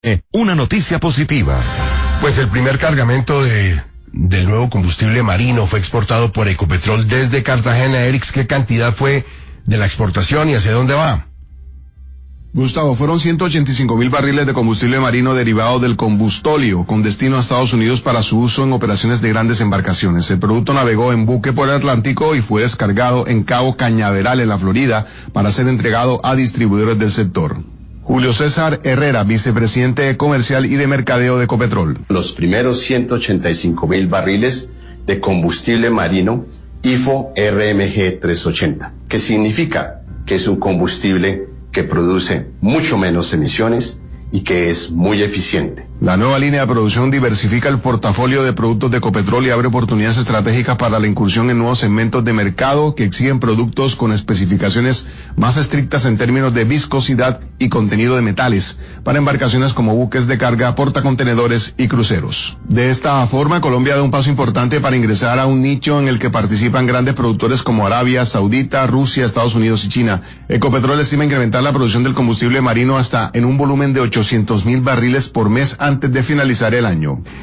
Una noticia positiva. Pues el primer cargamento del nuevo combustible marino fue exportado por Ecopetrol desde Cartagena. Erix, ¿qué cantidad fue de la exportación y hacia dónde va? Gustavo, fueron 185.000 barriles de combustible marino derivado del combustóleo, con destino a Estados Unidos para su uso en operaciones de grandes embarcaciones. El producto navegó en buque por el Atlántico y fue descargado en Cabo Cañaveral, en la Florida, para ser entregado a distribuidores del sector. Julio César Herrera, vicepresidente comercial y de mercadeo de Ecopetrol. Los primeros 185.000 barriles de combustible marino IFO RMG 380, que significa que es un combustible que produce mucho menos emisiones y que es muy eficiente. La nueva línea de producción diversifica el portafolio de productos de Ecopetrol y abre oportunidades estratégicas para la incursión en nuevos segmentos de mercado que exigen productos con especificaciones más estrictas en términos de viscosidad y contenido de metales para embarcaciones como buques de carga, portacontenedores y cruceros. De esta forma, Colombia da un paso importante para ingresar a un nicho en el que participan grandes productores como Arabia Saudita, Rusia, Estados Unidos y China. Ecopetrol estima incrementar la producción del combustible marino hasta en un volumen de 800.000 barriles por mes antes de finalizar el año.